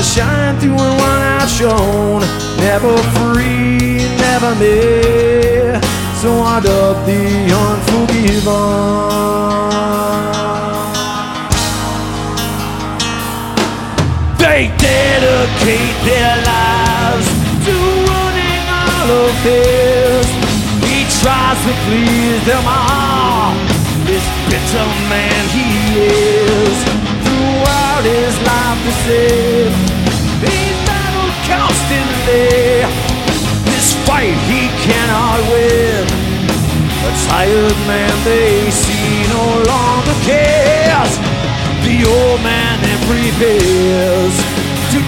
shine through and one eye shone. Never free, never me. So wind up the unforgiven. They dedicate their lives to running all of this. He tries to please them all. This bitter man he is. Throughout his life to save, he's battled constantly. This fight he cannot win. A tired man they see no longer cares. The old man then prepares